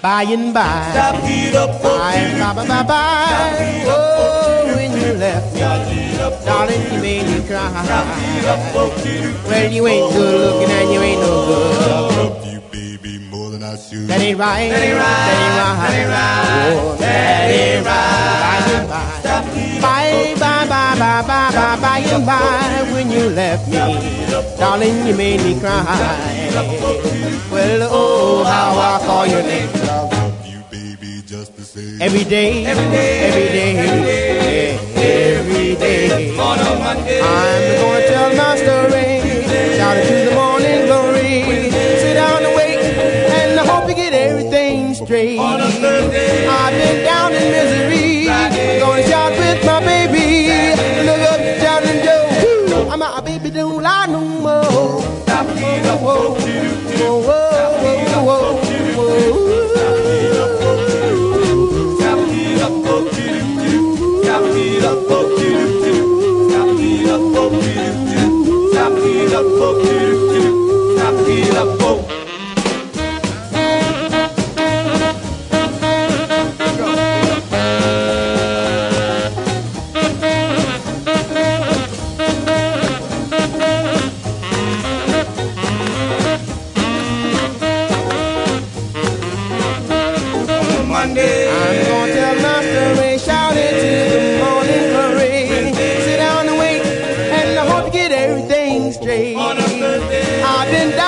by and by. Bye. Oh, when you left me, darling, you made me cry. Well, you ain't good looking and you ain't no good. I love you, baby, more than I should. That ain't right. That ain't right. Oh, that ain't right. Bye and bye. When you left me, darling, you made me cry. Well, oh, how I call your name. Just the same. Every day. I'm gonna tell my story. Shout it to the morning glory. Sit down and wait, and I hope you get everything straight. I've been down in misery. Gonna shout with my baby. Look up, shouting Joe. I'm a baby, don't lie no more. Monday, I'm gonna tell my story, shout it to the morning glory. Sit down and wait, and I hope you get everything straight. on a Thursday, I've been